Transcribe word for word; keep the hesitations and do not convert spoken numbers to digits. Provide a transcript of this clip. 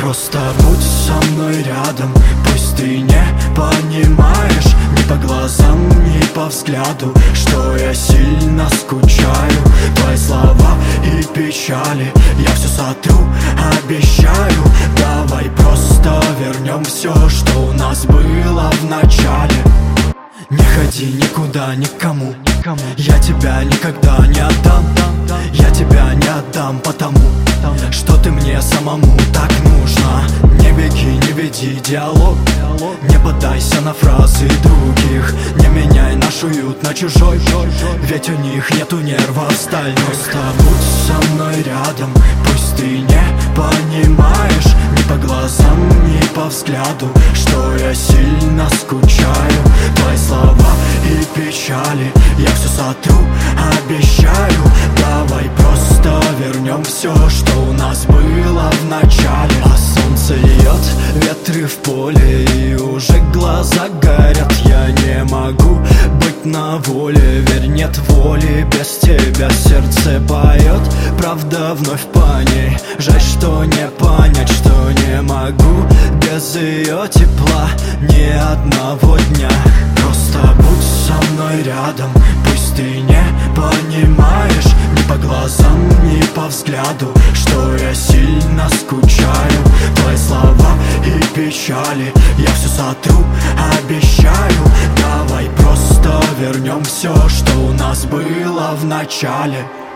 Просто будь со мной рядом, пусть ты не понимаешь ни по глазам, ни по взгляду, что я сильно скучаю. Твои слова и печали я все сотру, обещаю. Давай просто вернем все, что у нас было в начале. Не ходи никуда, никому, я тебя никогда не отдам. Я тебя не отдам, потому что ты мне самому так нужна. Не беги, не веди диалог, не поддайся на фразы других. Не меняй наш уют на чужой, ведь у них нету нервов стальных. Просто будь со мной рядом, пусть ты не понимаешь ни по глазам, ни по взгляду, что я сильно скучаю. Твои слова и печали я все сотру, обещаю. Давай просто вернем все, что у нас было в начале. А солнце льет, ветры в поле, и уже глаза горят. Я не могу быть на воле, верь, нет воли без тебя. Сердце поет, правда вновь по ней. Жаль, что не понять, что не могу без ее тепла ни одного дня. Просто будь со мной рядом, пусть ты не понимаешь ни по глазам, ни по взгляду, что я сильно скучаю. Твои слова и печали я все сотру, обещаю. Давай просто вернем все, что у нас было в начале.